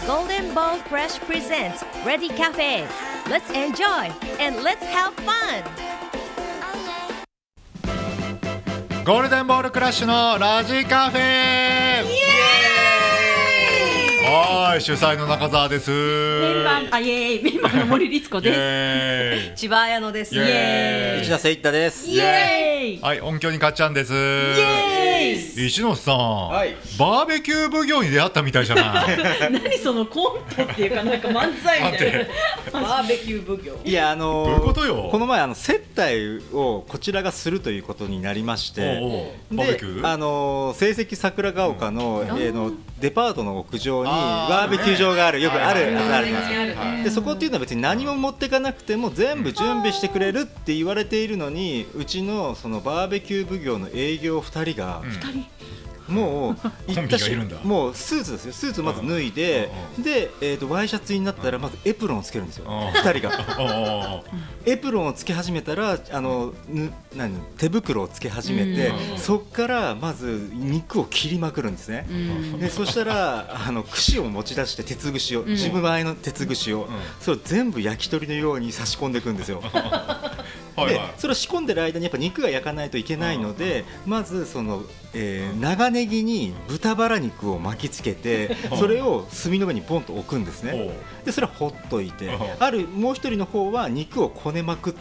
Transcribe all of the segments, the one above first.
Golden Ball Crush presents Ready Cafe. Let's enjoy and let's have fun. ゴールデンボールクラッシュのラジカフェ。はい、主催の中澤です。 メンバーの森律子です。 千葉彩乃です。 イエーイ。 内田聖太です。 イエーイ。 はい、音響にかっちゃんです。イエーイ。 石野さん、 はい、 バーベキュー奉行に出会ったみたいじゃない。 何そのコントっていうかなんか漫才みたいな。 バーベキュー奉行。 いやどういうことよ。 この前接待をこちらがするということになりまして、 バーベキュー？ 成績桜ヶ丘の、デパートの屋上にバーベキュー場がある、よくあるやつあります。でそこっていうのは別に何も持っていかなくても全部準備してくれるって言われているのに、うちのそのバーベキュー奉行の営業2人が、もう行ったし、もうスーツですよ。スーツまず脱いで、ワイシャツになったらまずエプロンをつけるんですよ、2人が。エプロンをつけ始めたら手袋をつけ始めて、そこからまず肉を切りまくるんですね。でそしたら串を持ち出して、鉄串を、自分前の鉄串を、それを全部焼き鳥のように差し込んでいくんですよ。でそれを仕込んでる間にやっぱ肉が焼かないといけないので、まずその、長ネギに豚バラ肉を巻きつけて、それを炭の上にポンと置くんですね。でそれはほっといて、もう一人の方は肉をこねまくって、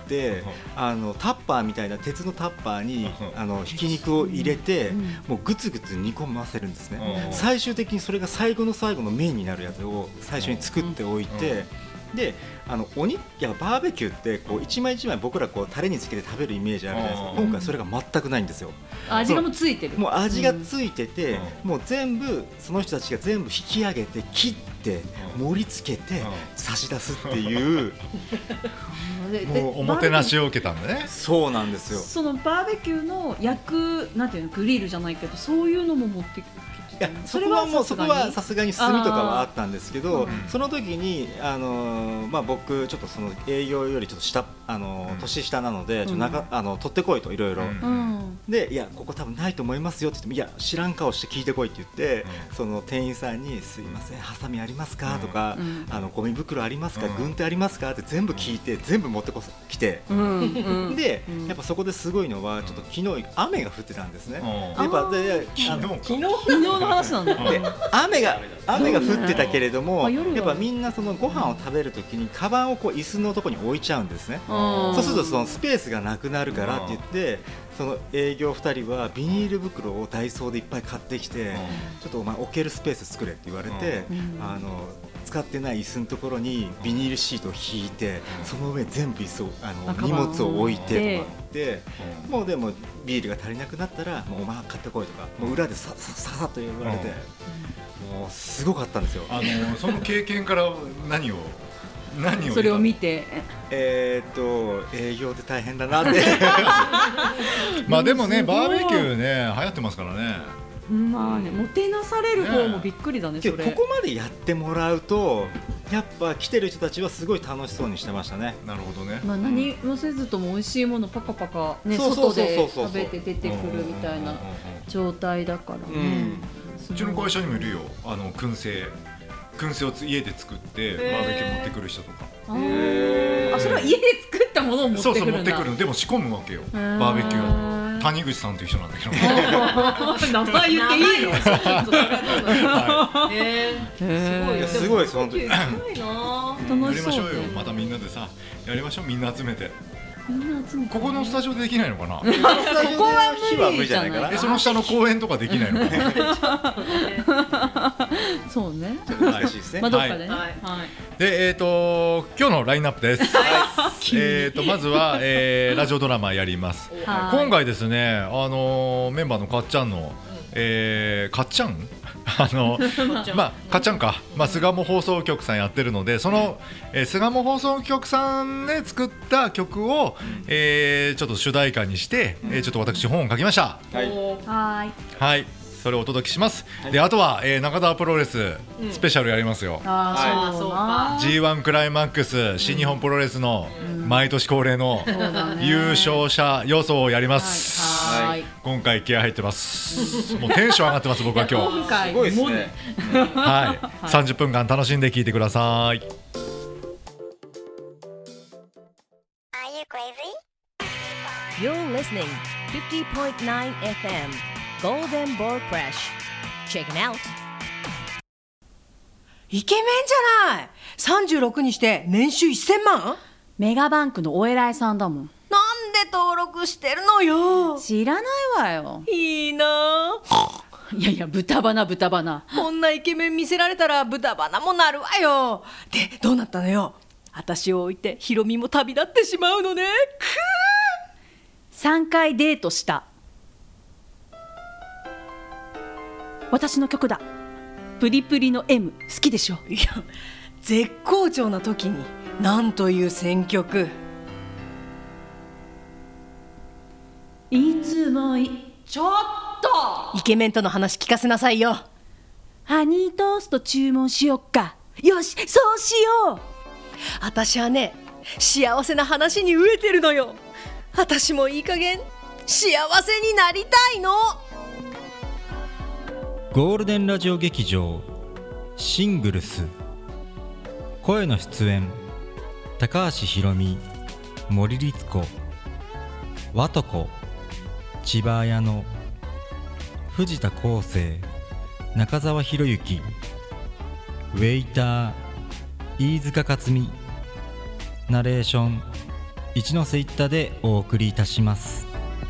タッパーみたいな鉄のタッパーにひき肉を入れて、もうグツグツ煮込ませるんですね。最終的にそれが最後の最後のメインになるやつを最初に作っておいて、でバーベキューってこう一枚一枚僕らこうタレにつけて食べるイメージあるじゃないですか。今回それが全くないんですよ。 味がもうついてる。 もう味がついてて、もう全部その人たちが全部引き上げて切って盛り付けて差し出すっていう、 もうおもてなしを受けたんだね。 そうなんですよ。 そのバーベキューの焼くなんていうの、グリルじゃないけど、そういうのも持ってくる。 いやそこはさすがに炭とかはあったんですけど、その時に僕ちょっとその営業よりちょっと下年下なので、取ってこいといろいろで、いやここ多分ないと思いますよって言っても、いや知らん顔して聞いてこいって言って、その店員さんにすいませんハサミありますかとか、ゴミ袋ありますか、軍手ありますかって全部聞いて、全部持ってきて、でやっぱそこですごいのは、ちょっと昨日雨が降ってたんですね。やっぱ昨日の話なんだ。で雨が降ってたけれども、やっぱみんなそのご飯を食べるときにカバンをこう椅子のところに置いちゃうんですね。そうするとそのスペースがなくなるからって言って、その営業2人はビニール袋をダイソーでいっぱい買ってきて、ちょっとお前置けるスペース作れって言われて、使ってない椅子のところにビニールシートを引いて、その上全部荷物を置いてとかで、もうでもビールが足りなくなったらもうお前買ってこいとか、もう裏でさっと言われて、もうすごかったんですよ。 その経験から何をそれを見て、 営業って大変だなってまあでもね、バーベキューね流行ってますからね。 まあね、もてなされる方もびっくりだね。それここまでやってもらうと、やっぱ来てる人たちはすごい楽しそうにしてましたね。 なるほどね。 まあ何もせずとも美味しいものパカパカね、外で食べて出てくるみたいな状態だからね。 うちの会社にもいるよ、燻製を家で作ってバーベキュー持ってくる人とか。 それは家で作ったものを持ってくるんだ。 そう持ってくる。でも仕込むわけよ、バーベキューは。谷口さんという人なんだけど名前言っていいの？ すごいです本当に。 やりましょうよ、またみんなでさ、やりましょう、みんな集めて。ここのスタジオでできないのかな。ここは無理じゃないかな。 その下の公園とかできないのかな。 そうね。 嬉しいですね。 まあどっかでね。 で今日のラインナップです。まずはラジオドラマやります。今回ですね、メンバーのかっちゃんのかっちゃんかっちゃんか、巣鴨放送局さんやってるので、その巣鴨放送局さんで作った曲をちょっと主題歌にして、ちょっと私本を書きました。 はい。 はい。 それをお届けします。であとは、中澤プロレススペシャルやりますよ。 そうか G1 クライマックス新日本プロレスの毎年恒例の優勝者予想をやります。今回気合入ってます。もうテンション上がってます。僕は今日すごいですね。 はい、30分間楽しんで聞いてください。 You're listening 50.9 FM Golden Ball Crash. Check it out. イケメンじゃない。36にして年収1000万。 メガバンクのお偉いさんだもん。 なんで登録してるのよ。 知らないわよ。 いいな。 いやいや、豚鼻。 こんなイケメン見せられたら豚鼻もなるわよ。でどうなったのよ。私を置いてヒロミも旅立ってしまうのね。 3回デートした。私の曲だ。プリプリの M 好きでしょ。 いや絶好調な時になんという選曲。 いつもちょっとイケメンとの話聞かせなさいよ。 ハニートースト注文しよっか。よしそうしよう。 私はね幸せな話に飢えてるのよ。私もいい加減幸せになりたいの。 ゴールデンラジオ劇場シングルス。声の出演高橋ひろみ、森律子、和子、千葉綾乃、藤田康生、中澤博之、ウェイター飯塚克美、ナレーション一ノ瀬一太でお送りいたします。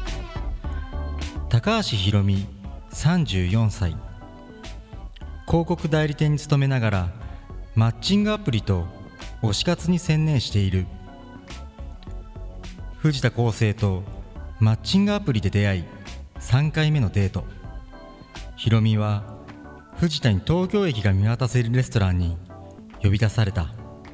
高橋ひろみ34歳、広告代理店に勤めながらマッチングアプリと推し活に専念している。藤田康生とマッチングアプリで出会い3回目のデート。ひろみは藤田に東京駅が見渡せるレストランに呼び出された。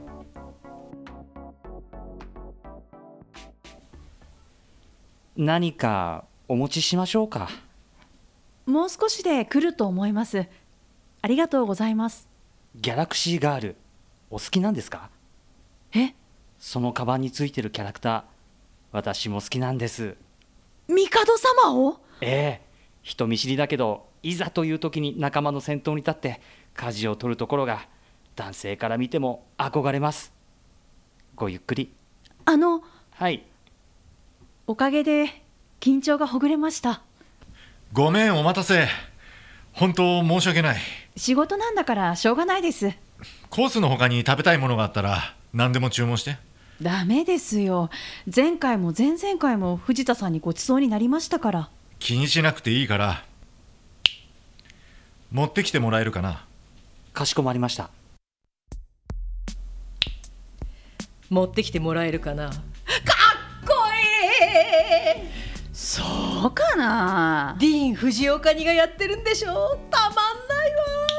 何かお持ちしましょうか。 もう少しで来ると思います。ありがとうございます。 ギャラクシーガールお好きなんですか？ え？ そのカバンについてるキャラクター私も好きなんです。 帝様を？ ええ、人見知りだけどいざという時に仲間の先頭に立って舵を取るところが男性から見ても憧れます。ごゆっくり。 はい、おかげで緊張がほぐれました。 ごめんお待たせ。本当申し訳ない。 仕事なんだからしょうがないです。 コースの他に食べたいものがあったら何でも注文して。 ダメですよ。前回も前々回も藤田さんにごちそうになりましたから。 気にしなくていいから持ってきてもらえるかな。 かしこまりました。 持ってきてもらえるかな。かっこいい。 そうかな。 ディーン・藤岡にがやってるんでしょ。たまんない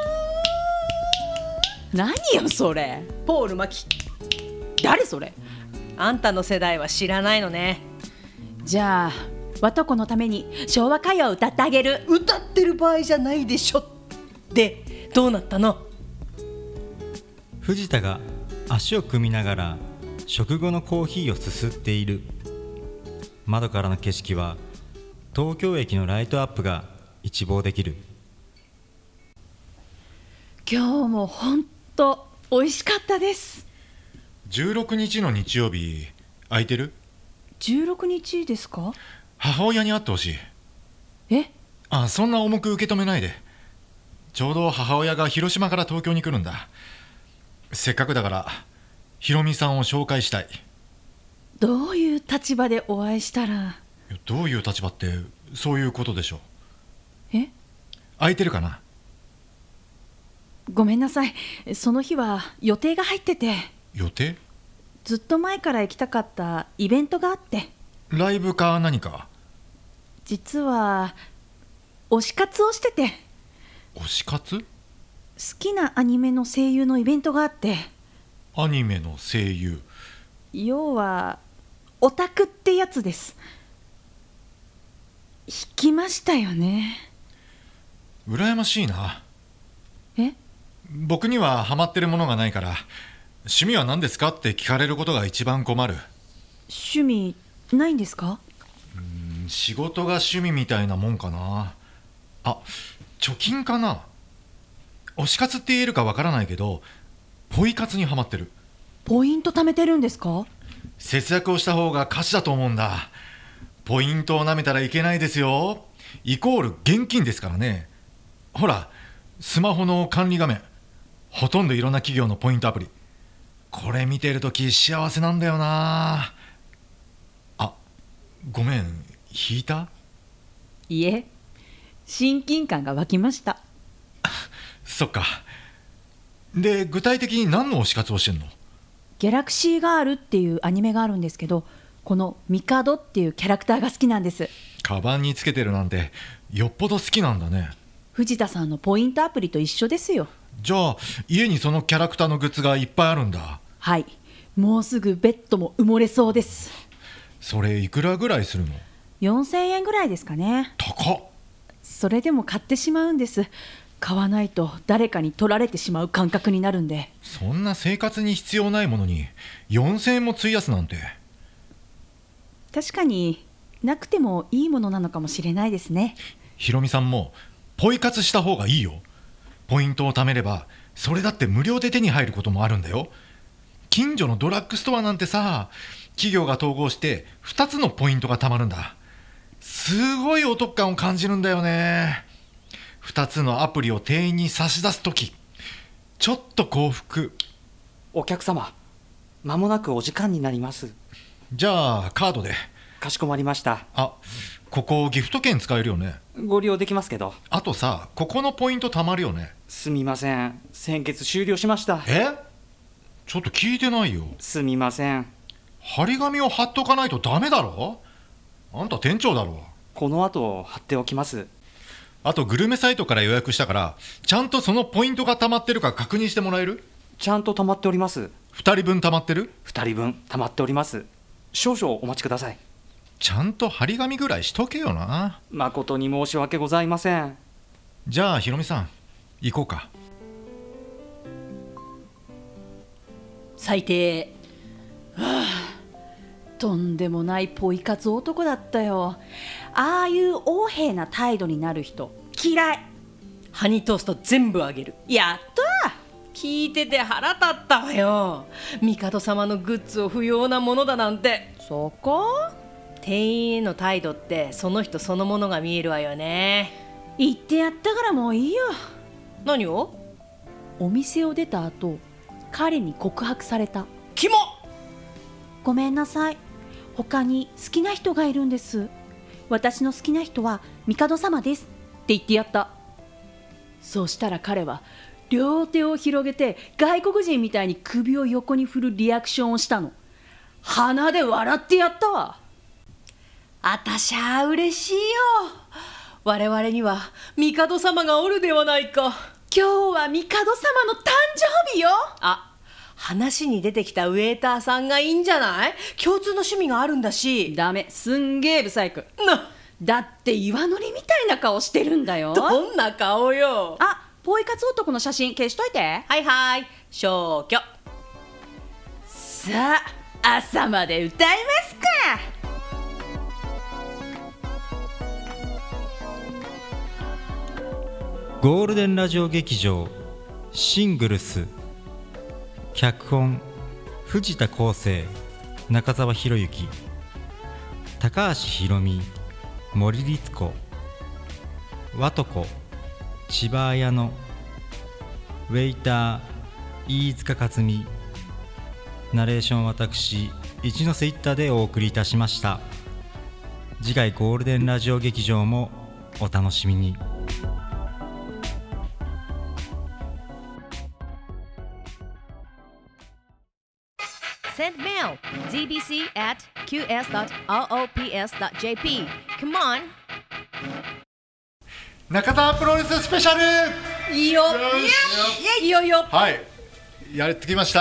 わ。 何よそれ。 ポール・マキ。 誰それ。 あんたの世代は知らないのね。 じゃあわとこのために昭和歌謡を歌ってあげる。 歌ってる場合じゃないでしょ。でどうなったの？ 藤田が足を組みながら食後のコーヒーをすすっている。窓からの景色は東京駅のライトアップが一望できる。 今日も本当美味しかったです。 16日の日曜日空いてる ？16日ですか？ 母親に会ってほしい。 え？ そんな重く受け止めないで。ちょうど母親が広島から東京に来るんだ。せっかくだからひろみさんを紹介したい。 どういう立場でお会いしたら？ どういう立場ってそういうことでしょ。 え？ 空いてるかな？ ごめんなさい。その日は予定が入ってて。 予定？ ずっと前から行きたかったイベントがあって。 ライブか何か？ 実は推し活をしてて。 推し活？ 好きなアニメの声優のイベントがあって。 アニメの声優？ 要はオタクってやつです。引きましたよね。 羨ましいな。 え？ 僕にはハマってるものがないから、趣味は何ですかって聞かれることが一番困る。 趣味ないんですか？ 仕事が趣味みたいなもんかな。あ、貯金かな。推し活って言えるかわからないけど、ポイ活にハマってる。 ポイント貯めてるんですか？ 節約をした方が勝ちだと思うんだ。ポイントを舐めたらいけないですよ。イコール現金ですからね。ほら、スマホの管理画面、ほとんどいろんな企業のポイントアプリ。これ見てるとき幸せなんだよな。あ、ごめん、引いた？ いえ、親近感が湧きました。 そっか。で、具体的に何の推し活をしてんの？ ギャラクシーガールっていうアニメがあるんですけど、このミカドっていうキャラクターが好きなんです。 カバンにつけてるなんてよっぽど好きなんだね。 藤田さんのポイントアプリと一緒ですよ。 じゃあ家にそのキャラクターのグッズがいっぱいあるんだ。 はい、もうすぐベッドも埋もれそうです。 それいくらぐらいするの ？4000円ぐらいですかね。 高っ。 それでも買ってしまうんです。買わないと誰かに取られてしまう感覚になるんで。 そんな生活に必要ないものに4000円も費やすなんて。 確かになくてもいいものなのかもしれないですね。 ひろみさんもポイ活した方がいいよ。ポイントを貯めればそれだって無料で手に入ることもあるんだよ。近所のドラッグストアなんてさ、企業が統合して2つのポイントが貯まるんだ。すごいお得感を感じるんだよね。2つのアプリを店員に差し出すとき、ちょっと幸福。 お客様、間もなくお時間になります。 じゃあカードで。 かしこまりました。 あ、ここギフト券使えるよね。 ご利用できますけど。 あとさ、ここのポイント貯まるよね。 すみません、先月終了しました。 ちょっと聞いてないよ。 すみません。 張り紙を貼っとかないとダメだろ。あんた店長だろ。 この後貼っておきます。 あとグルメサイトから予約したから、ちゃんとそのポイントが貯まってるか確認してもらえる？ ちゃんと貯まっております。 2人分貯まってる？ 2人分貯まっております。少々お待ちください。 ちゃんと張り紙ぐらいしとけよな。 誠に申し訳ございません。 じゃあひろみさん、行こうか。 最低。 とんでもないポイ活男だったよ。ああいう横柄な態度になる人嫌い。 ハニートースト全部あげる。 やった聞いてて腹立ったわよ。帝様のグッズを不要なものだなんて。 そこ？ 店員への態度ってその人そのものが見えるわよね。 言ってやったからもういいよ。 何を？ お店を出た後、彼に告白された。 キモ！ ごめんなさい、他に好きな人がいるんです。私の好きな人は帝様ですって言ってやった。そうしたら彼は両手を広げて外国人みたいに首を横に振るリアクションをしたの。鼻で笑ってやったわ。 あたしゃ嬉しいよ。我々には帝様がおるではないか。 今日は帝様の誕生日よ。 あ、話に出てきたウェーターさんがいいんじゃない？共通の趣味があるんだし。 ダメ、すんげーブサイクな。 だって岩のりみたいな顔してるんだよ。 どんな顔よ。 あ、ポイ活男の写真消しといて。 はいはい、消去。 さあ、朝まで歌いますか。 ゴールデンラジオ劇場シングルス、脚本藤田康生、中澤博之、高橋ひろみ、森律子、和床、千葉綾乃、ウェイター飯塚克美、ナレーション私一ノ瀬一太でお送りいたしました。次回ゴールデンラジオ劇場もお楽しみに。 Send mail gbc@qs.roops.jp. Come on. 中澤プロレススペシャル。 いいよ。いいよいいよ。 はい、やってきました。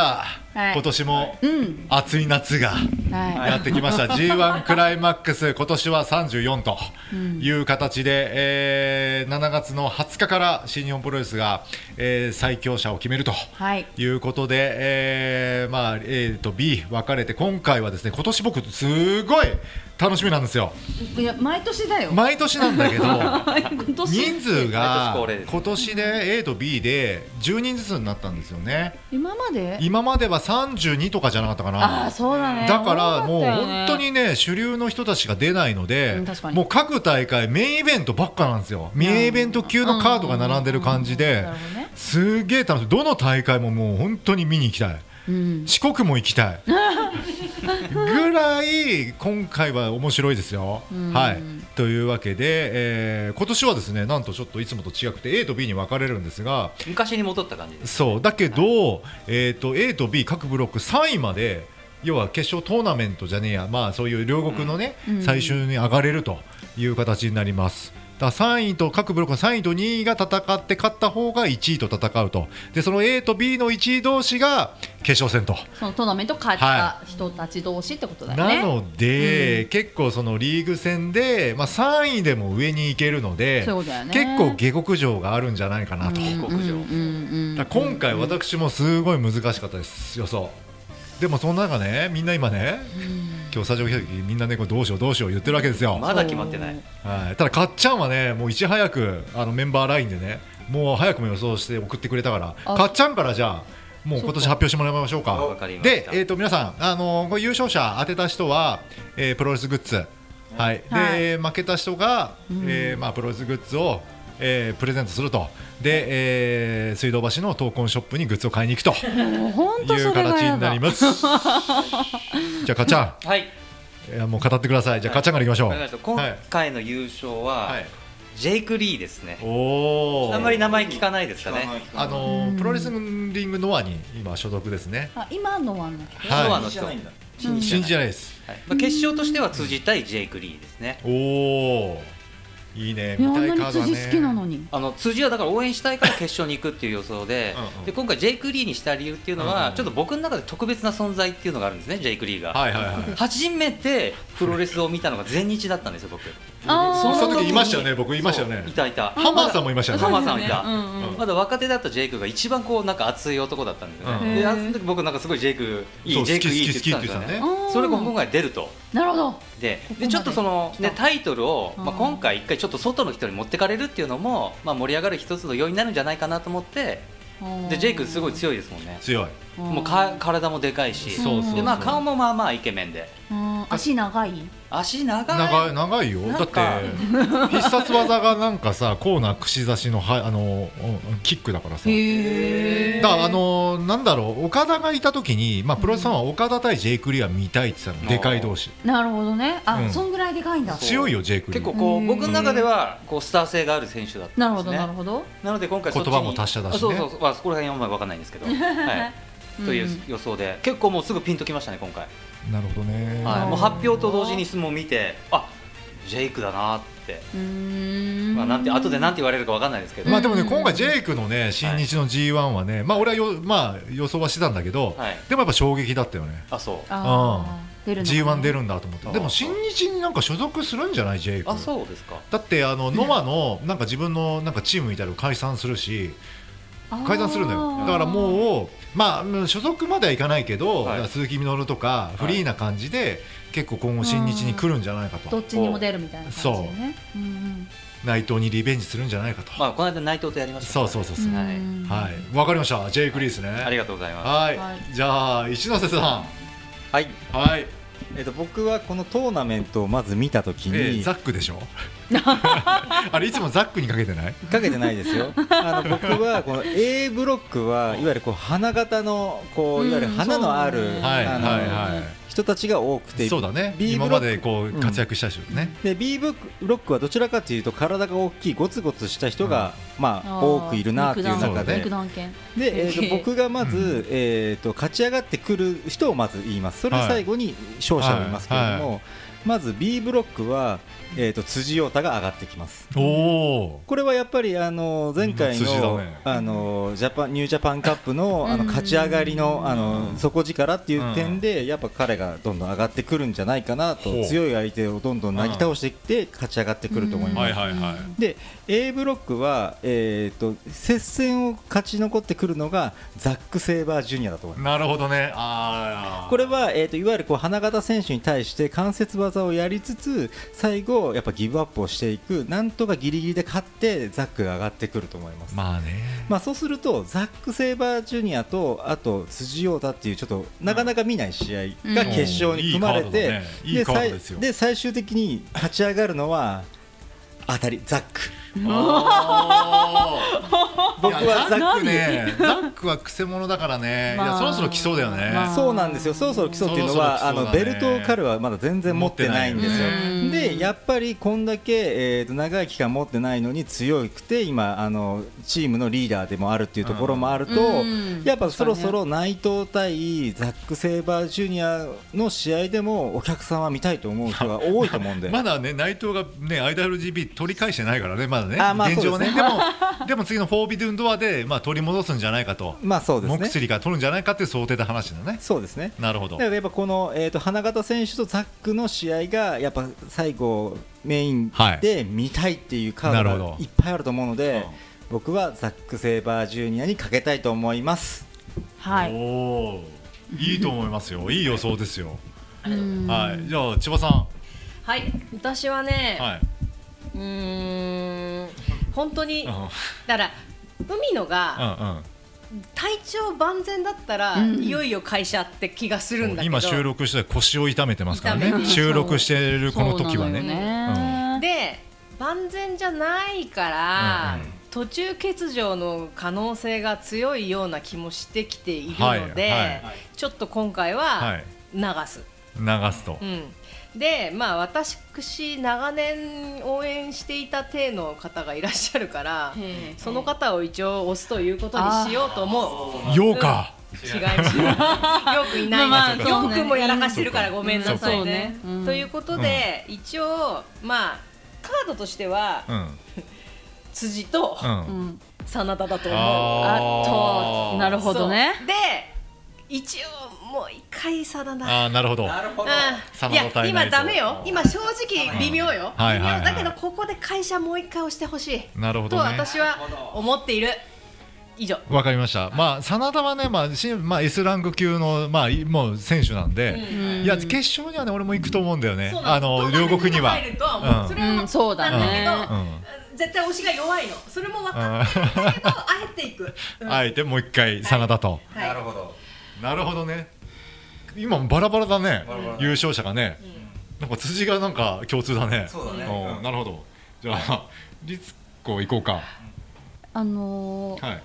はい今年もうん暑い夏がはやってきました、G1 クライマックス今年は34という形で、7月の20日から新日本プロレスが、最強者を決めるとはいいうことで、まあ A と B 分かれて、今回はですね今年僕すごい楽しみなんですよ。 いや毎年だよ毎年なんだけど今年人数が毎年恒例です今年で A と B で10人ずつになったんですよね。 今まで今までは32とかじゃなかったかな。 ああそうだねだからもう多かったよね本当にね主流の人たちが出ないので、 うん確かにもう各大会メインイベントばっかなんですよ。メインイベント級のカードが並んでる感じでなるほどねすげえ楽しい。どの大会ももう本当に見に行きたい。 うん四国も行きたいぐらい今回は面白いですよ。はいというわけで、今年はですねなんとちょっといつもと違くて A と B に分かれるんですが、 昔に戻った感じです。 そうだけど、A と B 各ブロック3位まで要は決勝トーナメントじゃねえや、まあ、そういう両国のね、最終に上がれるという形になります。だから3位と各ブロックの3位と2位が戦って勝った方が1位と戦うと。でその A と B の1位同士が決勝戦と。 そのトーナメント勝った人たち同士ってことだよね、 なので、結構そのリーグ戦で、まあ、3位でも上に行けるので、 そういうことだよね結構下克上があるんじゃないかなと。 下克上。 だから今回私もすごい難しかったです予想。でもその中ねみんな今ね、今日スタジオ来た時みんなねこれどうしようどうしよう言ってるわけですよ。 まだ決まってない。 はい、ただかっちゃんはねもういち早くメンバーラインでねもう早くも予想して送ってくれたから、 あかっちゃんからじゃあもう今年発表してもらいましょうか。 わかりましたで、皆さんこれ優勝者当てた人は、プロレスグッズ、はいで負けた人が、まあ、プロレスグッズをプレゼントすると。で、水道橋の闘魂ショップにグッズを買いに行くと本当いうそれが嫌だ形になります。じゃあかっちゃんはい。 もう語ってください。じゃあかっちゃんからいきましょう。 わかりました。今回の優勝は、 はいジェイク・リーですね。 おーあんまり名前聞かないですかね。 プロレスリングノアに今所属ですね。 あ今のははいノアの人。はい新日じゃないです。 まあ決勝としては通じたいジェイク・リーですね。 おおいいねいや見たいあんなにカードはね。 辻好きなのに辻はだから応援したいから決勝に行くっていう予想でうんで今回ジェイク・リーにした理由っていうのは、ちょっと僕の中で特別な存在っていうのがあるんですね、ジェイク・リーが。 はいはいはい。 初めてプロレスを見たのが全日だったんですよ、僕。 あその時いましたよね。僕いましたよねい。たいた。 ハマーさんもいましたよね。 ハマーさんいた。 うんまだ若手だったジェイクが一番こうなんか熱い男だったんですよね。で、あの時僕なんかすごいジェイクいそうい、ジェイクいいって言ってたんですよね。それが今回出ると。 なるほどでこまでちょっとその、ね、タイトルを、 うん今回一回ちょっと外の人に持ってかれるっていうのも、盛り上がる一つの要因になるんじゃないかなと思ってでジェイクすごい強いですもんね。 強い。 もう体もでかいしそうそうで、顔もまあまあイケメンで足長い足長い長いよ。だっなんかて必殺技がなんかさコーナー串刺しのキックだからさ。 へだからなんだろう岡田がいた時に、まあ、プロレスさんは岡田対ジェイク・リーは見たいって言ってたの、でかい同士なるほどねうんそんぐらいでかいんだ強いよジェイク・リー結構こう僕の中ではこうスター性がある選手だったなんるほどですね。 なるほどなので今回そっちに言葉も達者だしねあそうそうそう、そこら辺はあんまり分かんないんですけど、はいという予想で結構もうすぐピンときましたね今回。 なるほどね、 はい、もう発表と同時にもう見てジェイクだなって、なんて後でなんて言われるかわかんないですけど、 まあでもね今回ジェイクのね新日の G1 はね、まあ俺はまあ予想はしてたんだけど、 はいでもやっぱ衝撃だったよね。 そう出るの G1 出るんだと思って。 あでも新日になんか所属するんじゃないジェイク。 そうですか。 だってノアのなんか自分のなんかチームみたいなの解散するし解散するのよ。だからもうまあ所属まではいかないけど、 はい鈴木みのるとかフリーな感じで結構今後新日に来るんじゃないかと。 どっちにも出るみたいな感じでね内藤にリベンジするんじゃないかと。 この間内藤とやりましたそうそうそう。 はいはいわかりましたジェイク・リーですね。 ありがとうございます。 はい、 はいじゃあ一ノ瀬さんはい、 はい、 僕はこのトーナメントをまず見たときに、 ザックでしょあれいつもザックにかけてないかけてないですよ。僕はこの A ブロックはいわゆるこう花形のこういわゆる花のある、 はいはいは人たちが多くて、 そうだね B 今まブロックでこう活躍した人ね、 で B ブロックはどちらかというと体が大きいゴツゴツした人が、多くいるなという中で、 肉弾犬で僕がまず、勝ち上がってくる人をまず言います。それ最後に勝者を言いますけれども、 まず B ブロックは、辻陽太が上がってきます。 おお。 これはやっぱり前回の、 みんな辻だねニュージャパンカップの勝ち上がりの底力っていう点で、やっぱ彼がどんどん上がってくるんじゃないかなと、強い相手をどんどんなぎ倒していって勝ち上がってくると思います。で A ブロックは、接戦を勝ち残ってくるのがザック・セイバージュニアだと思います。 なるほどね。 これは、いわゆる花形選手に対して関節技をやりつつ、最後やっぱギブアップをしていく、なんとかギリギリで勝ってザックが上がってくると思います。 まあね。 そうするとザック・セイバージュニアとあと辻陽太っていうちょっとなかなか見ない試合が決勝に組まれて、で最終的に勝ち上がるのは当たりザック。僕はザックね、ザックはくせ者だからね、いやそろそろ来そうだよね。 そうなんですよ。そろそろ来そうっていうのはベルトを彼はまだ全然持ってないんですよ。でやっぱりこんだけ長い期間持ってないのに強くて、今チームのリーダーでもあるっていうところもあると、やっぱそろそろ内藤対ザック・セイバージュニアの試合でもお客さんは見たいと思う人が多いと思うんでまだね、内藤がね IWGP 取り返してないからね、まだね、現状ね。でも次のフォービドゥンドアで取り戻すんじゃないかと、 そうですね、 モクスリーが取るんじゃないかっていう想定で話だね。 そうですね。 なるほど。 だからやっぱこの花形選手とザックの試合がやっぱ最後メインで見たいっていうカードがいっぱいあると思うので、僕はザック・セイバージュニアにかけたいと思います。 はい。 おいいと思いますよ。いい予想ですよ。はい。じゃあ千葉さん。 はい。私はね、 はい、 本当にだから海野が体調万全だったら、いよいよ会社って気がするんだけど、 今収録して腰を痛めてますからね。収録しているこの時はね。 で万全じゃないから、途中欠場の可能性が強いような気もしてきているので、ちょっと今回は流すと。で私長年応援していた体の方がいらっしゃるから、その方を一応押すということにしようと思う。 ようか違いますよくいないです。よくもやらかしてるからごめんなさいね。ということで、一応カードとしては、辻と真田だと思う。 なるほどね。 で一応もう一回真田。 なるほど。いや今ダメよ。今正直微妙よ。微妙だけどここで会社もう一回押してほしい。 なるほどね。 と私は思っている。以上。 わかりました。真田はね、S ランク級のもう選手なんで、いや決勝にはね俺も行くと思うんだよね。両国には。 それはそうだね。 絶対押しが弱いの。それも分かってるんだけど、あえていく。 あえてもう一回真田と。 なるほど。 なるほどね。今バラバラだね。優勝者がね。なんか辻がなんか共通だね。 そうだね。 なるほど。じゃあ律子行こうか。 はい。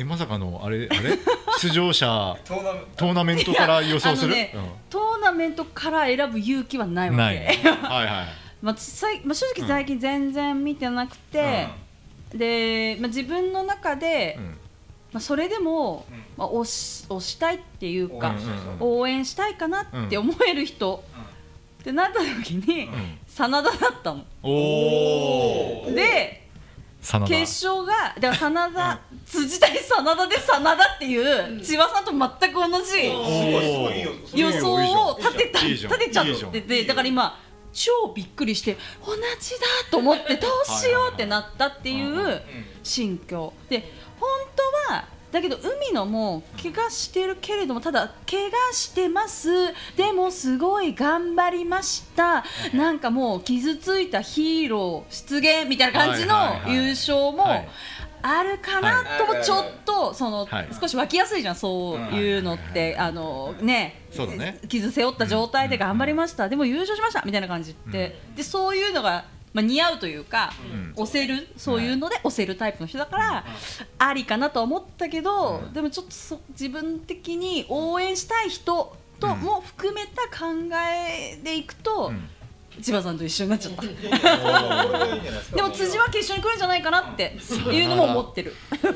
まさかのあれ出場者トーナメントから予想する？ トーナメントから選ぶ勇気はないわけ。 はいはい。 正直最近全然見てなくて、で自分の中で。それでも、押したいっていうか、応援したいかなって思える人、ってなった時に、真田だったの。で決勝がだから真田辻対真田で真田っていう千葉さんと全く同じ予想を立てちゃってて、だから今超びっくりして同じだと思ってどうしようってなったっていう心境で、本当はだけど海野も怪我してるけれども、ただ怪我してます、でもすごい頑張りました、なんかもう傷ついたヒーロー出現みたいな感じの優勝もあるかなともちょっと少し湧きやすいじゃん、そういうのって傷背負った状態で頑張りました、でも優勝しましたみたいな感じってで、そういうのが似合うというか、押せる、そういうので押せるタイプの人だからありかなと思ったけど、でもちょっと自分的に応援したい人とも含めた考えでいくと、千葉さんと一緒になっちゃったでも辻は決勝に来るんじゃないかなっていうのも思ってる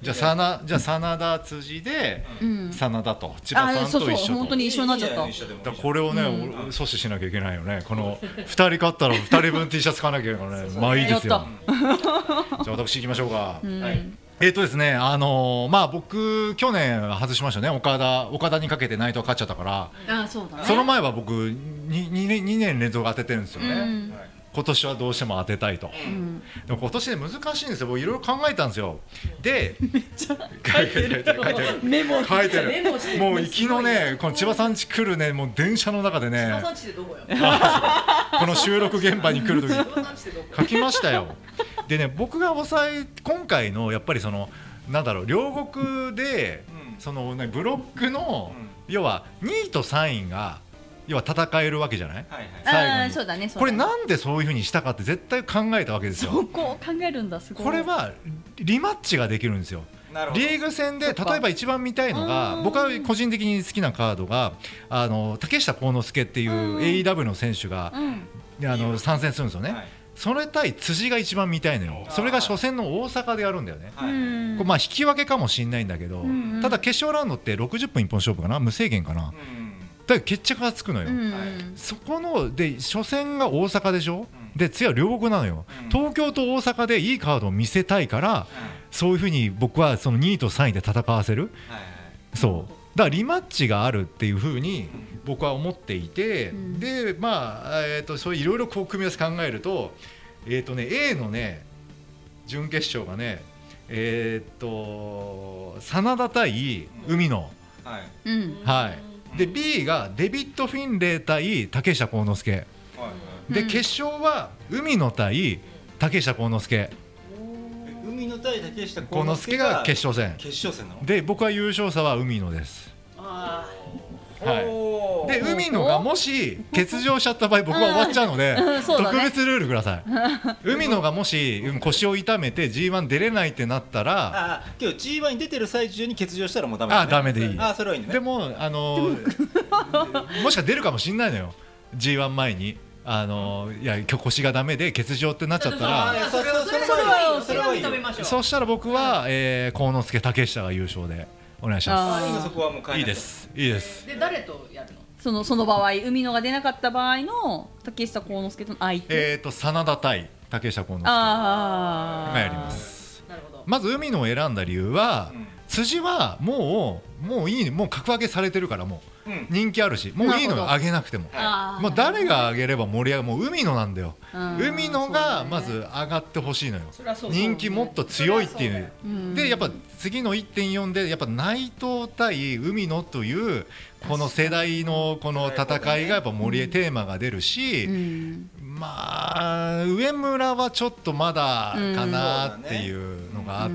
じゃあ真田辻で真田と千葉さんと一緒と。 本当に一緒になっちゃった。 だからこれをね、阻止しなきゃいけないよね。この2人勝ったら2人分 T シャツ買わなきゃいけないからね。まあいいですよ。じゃあ私行きましょうか。ですね、僕去年外しましたね。岡田にかけて内藤勝っちゃったから。 そうだね。 その前は僕2年連続当ててるんですよね。今年はどうしても当てたいと。でも今年で難しいんですよ。僕いろいろ考えたんですよ。で書いてるメモ書いてる。もう行きのね、この千葉さん家来るね、もう電車の中でね、 千葉さん家でどこよこの収録現場に来る時書きましたよ。でね、僕が今回のやっぱりそのなんだろう、両国でそのブロックの要は2位と3位が要は戦えるわけじゃない、最後に。 そうだね。 これなんでそういう風にしたかって絶対考えたわけですよ。 そこを考えるんだ。すごい。 これはリマッチができるんですよ。リーグ戦で例えば一番見たいのが、僕は個人的に好きなカードが竹下幸之助っていう AEW の選手が参戦するんですよね。それ対辻が一番見たいのよ。それが初戦の大阪でやるんだよね。これ引き分けかもしれないんだけど、ただ決勝ラウンドって60分一本勝負かな、無制限かな。だから決着がつくのよ。そこので初戦が大阪でしょ。で次は両国なのよ。東京と大阪でいいカードを見せたいから、そういうふうに僕はその2位と3位で戦わせる。そうだからリマッチがあるっていうふうに僕は思っていて、でそういういろいろ組み合わせ考えると、A のね準決勝がね真田対海野、で B がデビッド・フィンレイ対竹下幸之助、で決勝は海野対竹下幸之助。 海野対竹下幸之助が決勝戦なので、僕は優勝者は海野です。で海野がもし欠場しちゃった場合、僕は終わっちゃうので、特別ルールください。海野がもし腰を痛めて G1 出れないってなったら、 今日 G1 に出てる最中に欠場したらもうダメだね。 ダメでいい。 それはいいね。 でももしか出るかもしれないのよ。 G1 前にいや今日腰がダメで欠場ってなっちゃったら、 それは認めましょう。 そうしたら僕は幸之助竹下が優勝でお願いします。 そこはもういいですいいです。 で誰とやるの？ その場合、海野が出なかった場合の竹下幸之助との相手、 真田対竹下幸之助がやります。 なるほど。 まず海野を選んだ理由は、辻はもういい、もう格上げされてるから、もう人気あるし、もういいのよ、上げなくても。もう誰が上げれば盛り上がる、もう海野なんだよ。海野がまず上がってほしいのよ。人気もっと強いっていう。でやっぱ次の 1.4 でやっぱ内藤対海野というこの世代のこの戦いがやっぱテーマが出るし、まあ上村はちょっとまだかなっていうのがあって、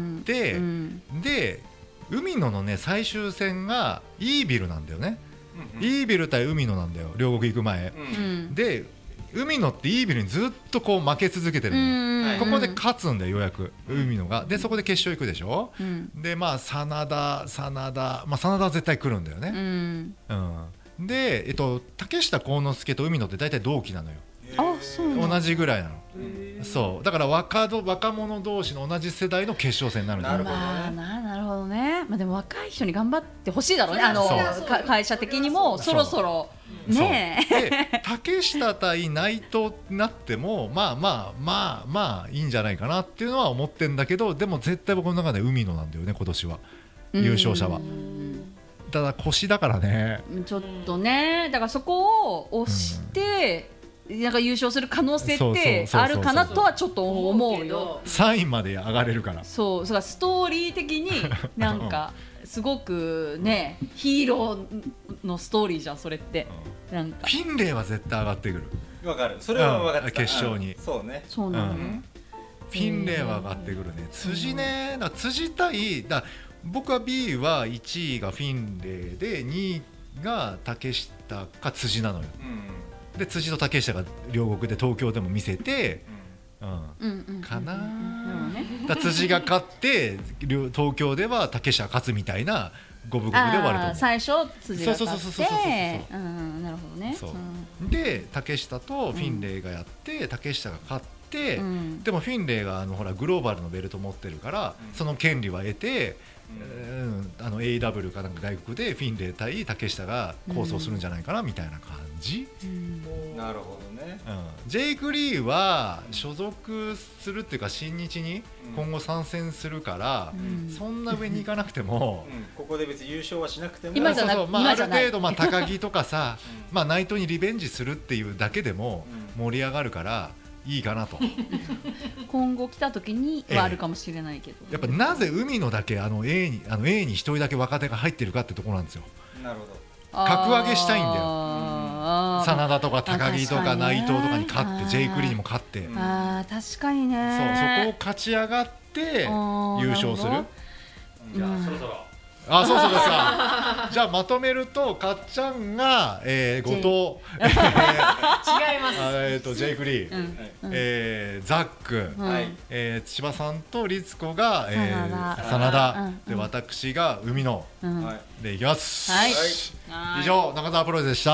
で海野のね最終戦がイービルなんだよね。イービル対海野なんだよ、両国行く前。で海野ってイービルにずっとこう負け続けてるのよ。ここで勝つんだよ、ようやく海野が。でそこで決勝行くでしょ。で真田は絶対来るんだよね。で竹下幸之助と海野って大体同期なのよ。同じぐらいなの。そうだから若者同士の同じ世代の決勝戦になるんだよ。 なるほどね。でも若い人に頑張ってほしいだろうね。会社的にもそろそろね。 で竹下対内藤になってもまあいいんじゃないかなっていうのは思ってんだけど、でも絶対僕の中で海野なんだよね、今年は優勝者は。ただ腰だからね、 ちょっとね。だからそこを押してなんか優勝する可能性ってあるかなとはちょっと思うよ。 3位まで上がれるから。そうストーリー的になんかすごくねヒーローのストーリーじゃんそれって。なんかフィンレイは絶対上がってくる。 わかる、それは分かった。 決勝に。 そうね。 そうなのね。 フィンレイは上がってくるね。辻ね、だ辻対僕は B は1位がフィンレイで2位が竹下か辻なのよ。で辻と竹下が両国で東京でも見せて、かな。辻が勝って東京では竹下が勝つみたいな五分五分で終わると思う。 最初辻が勝ってなるほどね。 で竹下とフィンレイがやって、竹下が勝って、でもフィンレイがほらグローバルのベルト持ってるから、その権利は得て、AW かなんか外国でフィンレイ対竹下が構想するんじゃないかなみたいな感じ。 なるほどね。 ジェイク・リーは所属するっていうか新日に今後参戦するから、そんな上に行かなくても、 ここで別に優勝はしなくても、 今じゃなくある程度高木とかさ内藤にリベンジするっていうだけでも盛り上がるからいいかなと。 今後来た時にはあるかもしれないけど、 やっぱなぜ海野だけA に一人だけ若手が入ってるかってところなんですよ。 なるほど。 格上げしたいんだよ。真田とか高木とか内藤とかに勝って、ジェイク・リーにも勝って、 確かにね。 そこを勝ち上がって優勝する。 じゃあそろそろそうそうですか。じゃあまとめると、かっちゃんが後藤、 違います。 ジェイク・リー、ザック、千葉さんと律子が真田で、私が海野でいきます。以上、中澤プロレスでした。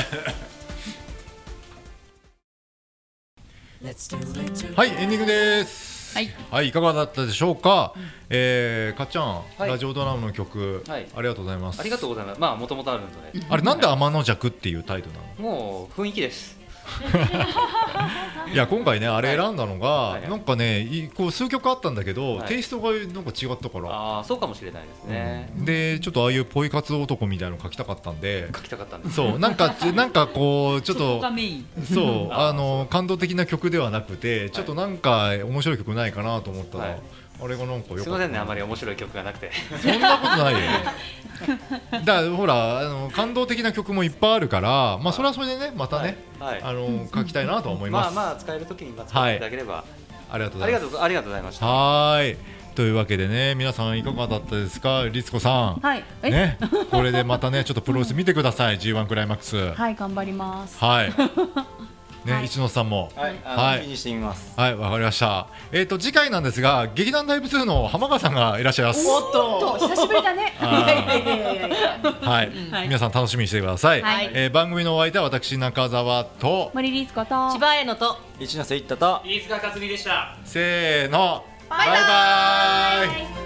はい、エンディングです。はい、いかがだったでしょうか。かっちゃん、ラジオドラマの曲、ありがとうございます。 ありがとうございます。もともとあるので、 あれなんで天の弱っていうタイトルなの？ もう雰囲気です。 いや今回ねあれ選んだのが、なんかねこう数曲あったんだけど、テイストがなんか違ったから、 そうかもしれないですね。 でちょっとああいうポイ活男みたいなの書きたかったんで、 そうなんかこうちょっとそう感動的な曲ではなくて、ちょっとなんか面白い曲ないかなと思ったら、あれがなんかよかった。 すみませんね、あまり面白い曲がなくて。 そんなことないよ。だからほら感動的な曲もいっぱいあるから、それはそれでねまたね書きたいなと思います。 使える時に使っていただければ。 ありがとうございます。 ありがとうございました。 はい。というわけでね、皆さんいかがだったですか、律子さん。ね、これでまたねちょっとプロレス見てください。G1 クライマックス。 はい、頑張ります。 はい。ね、一野さんも気にしてみます。 はい、わかりました。次回なんですが、劇団ライブ2の浜川さんがいらっしゃいます。 おっと、久しぶりだね。 はい、皆さん楽しみにしてください。番組のお相手は私中澤と森律子と千葉絵乃と一ノ瀬一太と飯塚克美でした。 せーの、 バイバイ。